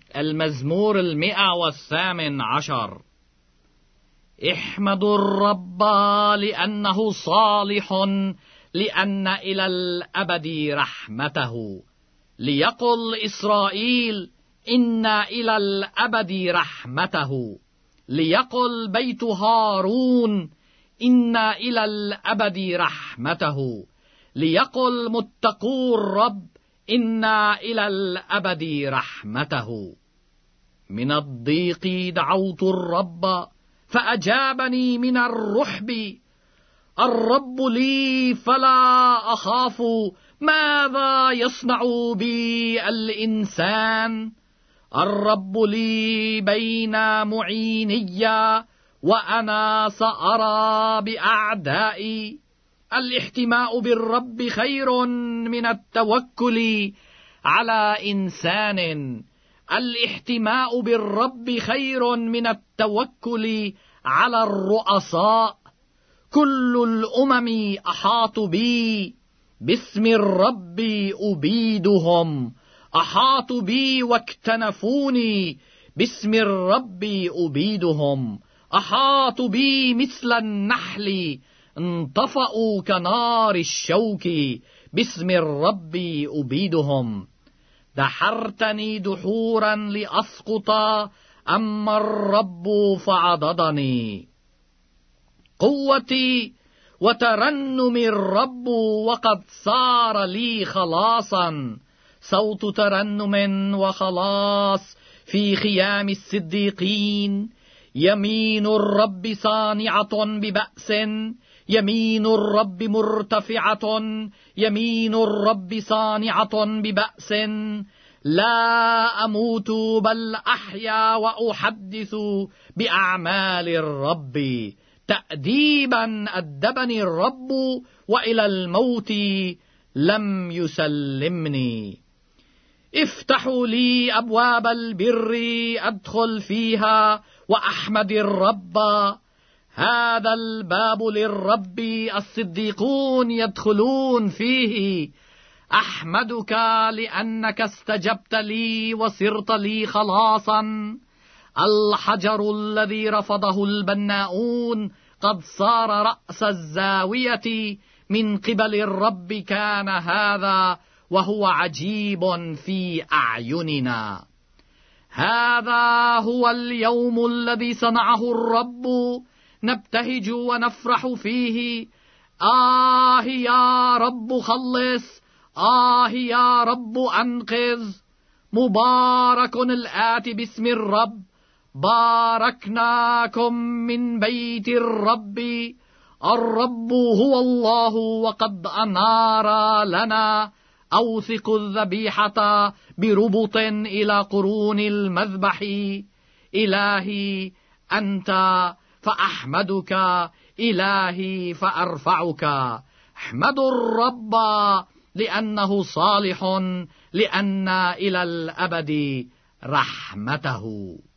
المزمور 118. احمدوا الرب لأنه صالح، لأن إلى الأبد رحمته. ليقل إسرائيل: إن إلى الأبد رحمته. ليقل بيت هارون: إن إلى الأبد رحمته. ليقل متقو الرب: إن إلى الأبد رحمته. من الضيق دعوت الرب فأجابني من الرحب. الرب لي فلا أخاف، ماذا يصنع بي الإنسان؟ الرب لي بين معيني، وأنا سأرى بأعدائي. الاحتماء بالرب خير من التوكل على إنسان. الاحتماء بالرب خير من التوكل على الرؤساء. كل الأمم أحاطوا بي، باسم الرب أبيدهم. أحاطوا بي واكتنفوني، باسم الرب أبيدهم. أحاطوا بي مثل النحل، انطفأوا كنار الشوك، باسم الرب أبيدهم. دحرتني دحورا لأسقط، أما الرب فعضدني. قوتي وترنم الرب، وقد صار لي خلاصا. صوت ترنم وخلاص في خيام الصديقين. يمين الرب صانعة ببأس، يمين الرب مرتفعة، يمين الرب صانعة ببأس. لا أموت بل أحيا وأحدث بأعمال الرب. تأديبا أدبني الرب، وإلى الموت لم يسلمني. افتحوا لي أبواب البر، أدخل فيها وأحمد الرب. هذا الباب للرب، الصديقون يدخلون فيه. أحمدك لأنك استجبت لي وصرت لي خلاصا. الحجر الذي رفضه البناؤون قد صار رأس الزاوية. من قبل الرب كان هذا، وهو عجيب في أعيننا. هذا هو اليوم الذي صنعه الرب، نبتهج ونفرح فيه. آه يا رب خلص، آه يا رب أنقذ. مبارك الآتي باسم الرب. باركناكم من بيت الرب. الرب هو الله، وقد أنار لنا. أوثق الذبيحة بربط إلى قرون المذبح. إلهي أنت فأحمدك، إلهي فأرفعك. احمدوا الرب لأنه صالح، لأن إلى الأبد رحمته.